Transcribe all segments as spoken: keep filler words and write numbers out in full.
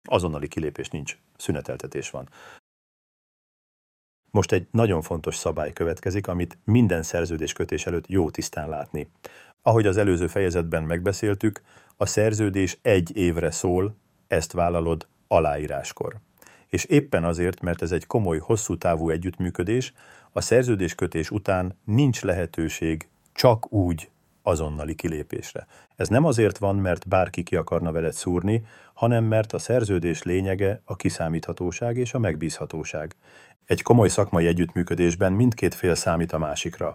Azonnali kilépés nincs, szüneteltetés van. Most egy nagyon fontos szabály következik, amit minden szerződéskötés előtt jó tisztán látni. Ahogy az előző fejezetben megbeszéltük, a szerződés egy évre szól, ezt vállalod aláíráskor. És éppen azért, mert ez egy komoly, hosszú távú együttműködés, a szerződéskötés után nincs lehetőség csak úgy azonnali kilépésre. Ez nem azért van, mert bárki ki akarna veled szúrni, hanem mert a szerződés lényege a kiszámíthatóság és a megbízhatóság. Egy komoly szakmai együttműködésben mindkét fél számít a másikra.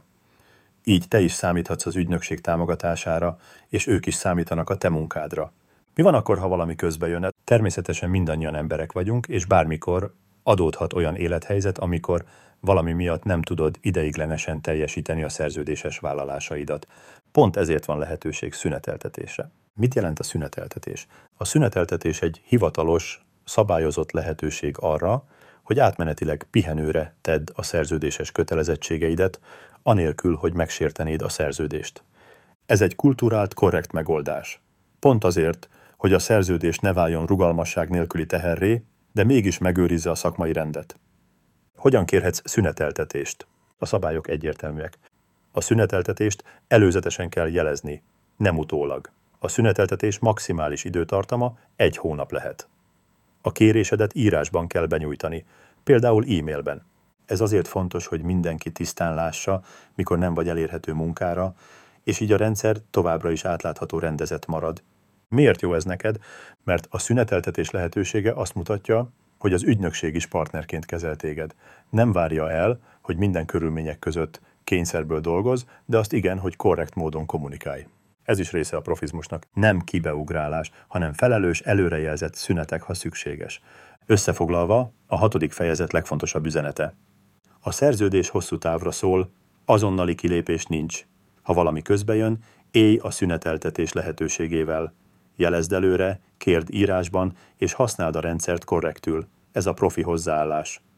Így te is számíthatsz az ügynökség támogatására, és ők is számítanak a te munkádra. Mi van akkor, ha valami közbe jön? Természetesen mindannyian emberek vagyunk, és bármikor adódhat olyan élethelyzet, amikor valami miatt nem tudod ideiglenesen teljesíteni a szerződéses vállalásaidat. Pont ezért van lehetőség szüneteltetésre. Mit jelent a szüneteltetés? A szüneteltetés egy hivatalos, szabályozott lehetőség arra, hogy átmenetileg pihenőre tedd a szerződéses kötelezettségeidet, anélkül, hogy megsértenéd a szerződést. Ez egy kulturált, korrekt megoldás. Pont azért, hogy a szerződés ne váljon rugalmasság nélküli teherré, de mégis megőrizze a szakmai rendet. Hogyan kérhetsz szüneteltetést? A szabályok egyértelműek. A szüneteltetést előzetesen kell jelezni, nem utólag. A szüneteltetés maximális időtartama egy hónap lehet. A kérésedet írásban kell benyújtani, például e-mailben. Ez azért fontos, hogy mindenki tisztán lássa, mikor nem vagy elérhető munkára, és így a rendszer továbbra is átlátható, rendezett marad. Miért jó ez neked? Mert a szüneteltetés lehetősége azt mutatja, hogy az ügynökség is partnerként kezel téged. Nem várja el, hogy minden körülmények között kényszerből dolgoz, de azt igen, hogy korrekt módon kommunikálj. Ez is része a profizmusnak. Nem kibeugrálás, hanem felelős, előrejelzett szünetek, ha szükséges. Összefoglalva, a hatodik fejezet legfontosabb üzenete. A szerződés hosszú távra szól, azonnali kilépés nincs. Ha valami közbe jön, élj a szüneteltetés lehetőségével. Jelezd előre, kérd írásban, és használd a rendszert korrektül. Ez a profi hozzáállás.